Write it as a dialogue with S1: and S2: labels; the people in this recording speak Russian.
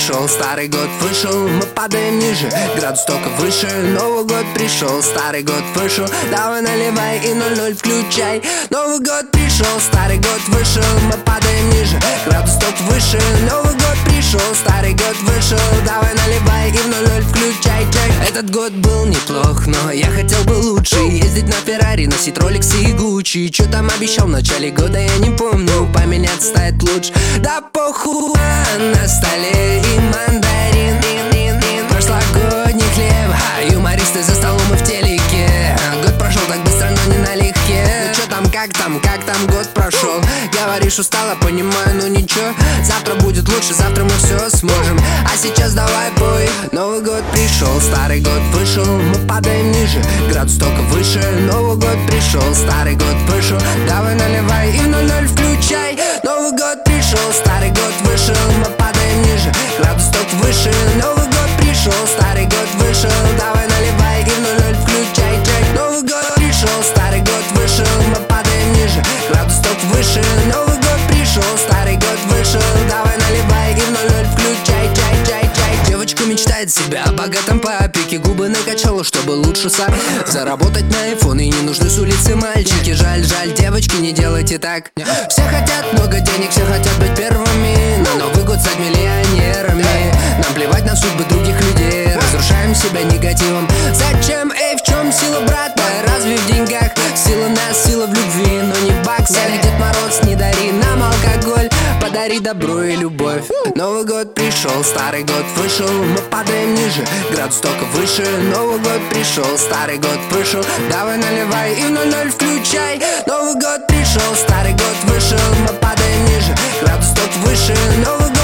S1: пришел, старый год вышел, мы падаем ниже, градус только выше. Новый год пришел, старый год вышел, давай наливай и 00 включай. Новый год пришел, старый год вышел, мы падаем ниже, градус только выше. Новый год пришел, старый год вышел, давай наливай и в 00 включай. Этот год был неплох, но я хотел бы лучше. Ездить на Феррари, носить Rolex и Gucci. Чё там обещал в начале года, я не помню. Поменять стать лучше, да похуй. На столе и мандарин, прошлогодний хлеб, юмористы за столом и в телеке. Год прошел так быстро, но не налегке. Ну чё там, как там год прошел? Говоришь, устала, понимаю, ну ничего. Завтра будет лучше, завтра мы все сможем. А сейчас давай пой. Новый год пришел, старый год вышел, мы падаем ниже, градус только выше. Новый год пришел, старый год вышел, давай наливай и в 00 включай. Новый год пришел, старый год вышел, мы падаем ниже, градус только выше. Новый год пришел, старый год вышел, давай наливай и в 00 включай. Новый год пришел, старый год вышел, мы падаем ниже, градус только выше. Новый год пришел, старый год вышел, давай наливай и в 00 включай. Девочка мечтает себя о богатом папике, губы накачала, чтобы лучше заработать на айфон, и не нужны с улицы мальчики. Жаль, девочки, не делайте так. Все хотят много денег, все хотят быть первыми, на Новый год стать миллионерами. Нам плевать на судьбы других людей, разрушаем себя негативом. Зачем? Эй, в чем сила, брат? Разве в деньгах? Сила нас, сила в любви, но не в баксах. Дед Мороз, не дари нам алкоголь, подари добро и любовь. Новый год пришел, старый год вышел, мы падаем ниже, градус только выше. Новый год пришел, старый год вышел, давай наливай и в 00 включай. Новый год пришел, старый год вышел, мы падаем ниже, градус только выше. Новый год